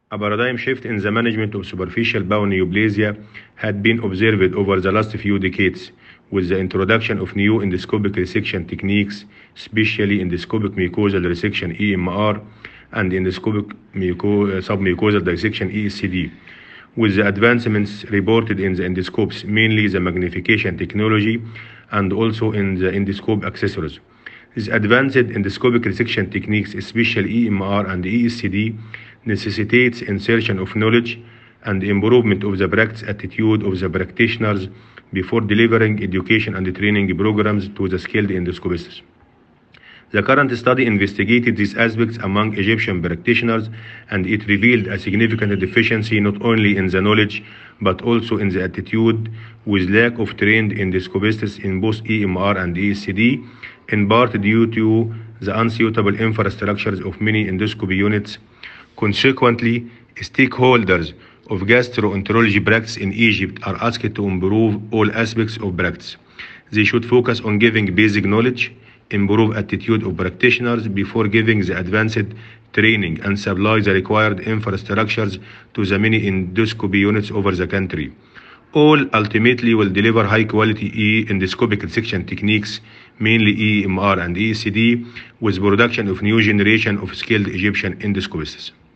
A paradigm shift in the management of superficial bone neoplasia had been observed over the last few decades with the introduction of new endoscopic resection techniques, especially endoscopic mucosal resection EMR and endoscopic submucosal dissection ESCD. With the advancements reported in the endoscopes, mainly the magnification technology and also in the endoscope accessories. These advanced endoscopic resection techniques, especially EMR and ESCD, necessitates insertion of knowledge and improvement of the practice attitude of the practitioners before delivering education and training programs to the skilled endoscopists. The current study investigated these aspects among Egyptian practitioners, and it revealed a significant deficiency not only in the knowledge but also in the attitude, with lack of trained endoscopists in both EMR and ESCD, in part due to the unsuitable infrastructures of many endoscopy units. Consequently, stakeholders of gastroenterology practice in Egypt are asked to improve all aspects of practice. They should focus on giving basic knowledge, improve attitude of practitioners before giving the advanced training, and supply the required infrastructures to the many endoscopy units over the country. All ultimately will deliver high-quality endoscopic resection techniques, mainly EMR and ECD, with production of new generation of skilled Egyptian endoscopists.